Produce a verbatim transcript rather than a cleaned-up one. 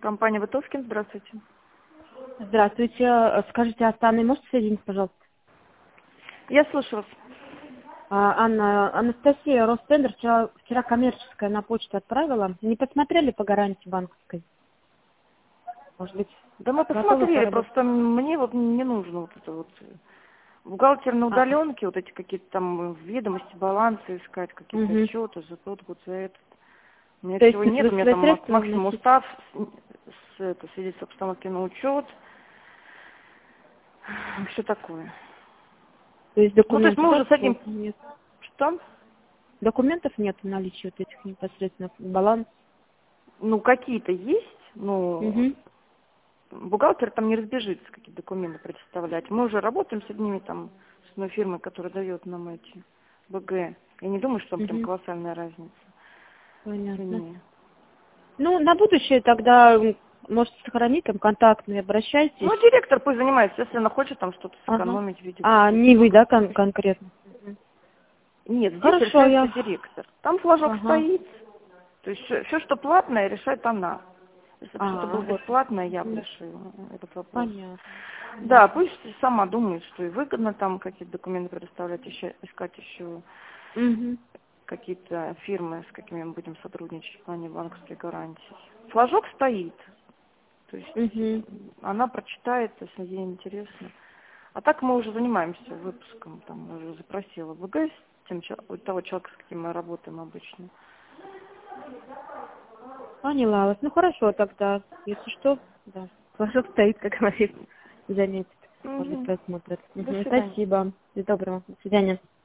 Компания Вытовкин, здравствуйте. Здравствуйте. Скажите, а с Анной можете соединить, пожалуйста? Я слушаю вас. А, Анна, Анастасия, Ростендер вчера, вчера коммерческая на почту отправила. Не посмотрели по гарантии банковской? Может быть, Да мы готовы посмотрели, поработать? просто мне вот не нужно вот это вот. Бухгалтер на А, удаленке, вот эти какие-то там ведомости, балансы искать, какие-то угу. отчеты за тот год, за этот. У меня То есть всего нет, вы у меня свои там мак- средства максимум вносите? устав, с, с, это, свидетельство об обстановке на учет, все такое. То есть Ну, то есть документов мы уже с вообще этим, нет? что? Документов нет в наличии вот этих непосредственно баланс? Ну, какие-то есть, но Угу. бухгалтер там не разбежится, какие документы представлять. Мы уже работаем с одними там, с одной фирмой, которая дает нам эти БГ. Я не думаю, что там прям Угу. колоссальная разница. Понятно. Извини. Ну, на будущее тогда, м, может, сохранить там контактные, обращайтесь. Ну, директор пусть занимается, если она хочет там что-то Ага. сэкономить в виде А, какого-то. не вы, да, кон- конкретно? Мгм. Нет, здесь Хорошо, решается я... директор. Там флажок Ага. стоит. То есть все, что платное, решает она. Если бы что-то А, было вот. бесплатное, я бы Мгм. решила этот вопрос. Понятно. Да, Ясно. пусть сама думает, что и выгодно там какие-то документы предоставлять, еще, искать еще Мгм. какие-то фирмы, с какими мы будем сотрудничать в плане банковских гарантий. Флажок стоит. То есть Мгм. она прочитает, если ей интересно. А так мы уже занимаемся выпуском, там уже запросила ВГ с тем, чел- у того человека, с каким мы работаем обычно. Поняла вас. Ну, хорошо тогда. Если что, да. Флажок стоит, как говорится, заметит. Может быть, Мгм. посмотрит. До Мгм. свидания. Спасибо. Всего доброго. До свидания.